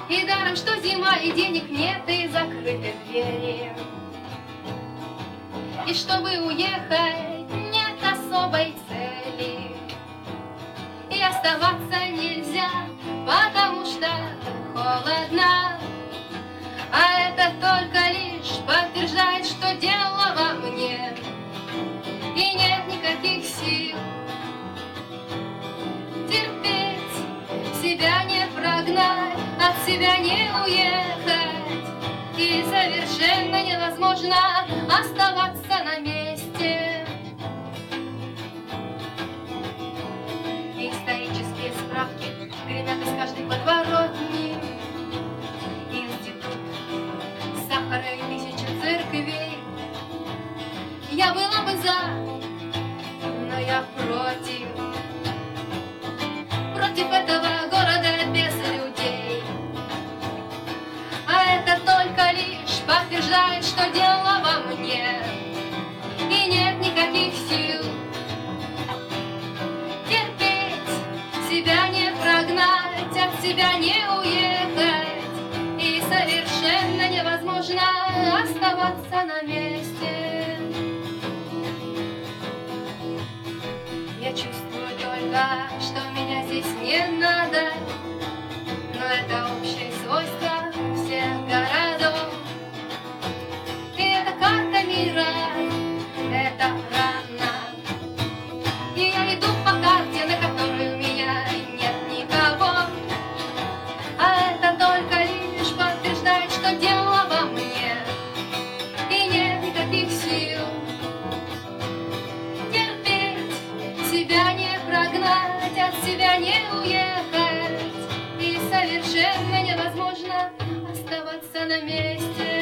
И даром, что зима, и денег нет, и закрыты двери. И чтобы уехать, нет особой цели. И оставаться нельзя, потому что холодно. А это только лишь подтверждает, что дело во мне. И нет никаких сил терпеть, себя не прогнать, от себя не уехать. И совершенно невозможно оставаться на месте. Исторические справки гремят из каждой подворотни. Институт сахара и 1000 церквей. Я была бы за, но я против. Против этого города без людей. А это только лишь подтверждает, что дело во мне. И нет никаких сил терпеть, себя не прогнать, от себя не уехать. И совершенно невозможно оставаться на месте. Я чувствую только, что меня здесь не надо, но это общее свойство всех городов. И это карта мира, это рана. И я иду по карте, на которой у меня нет никого. А это только лишь подтверждает, что дело во мне. И нет никаких сил терпеть, себя не прогнать, от себя не уехать. И совершенно невозможно оставаться на месте.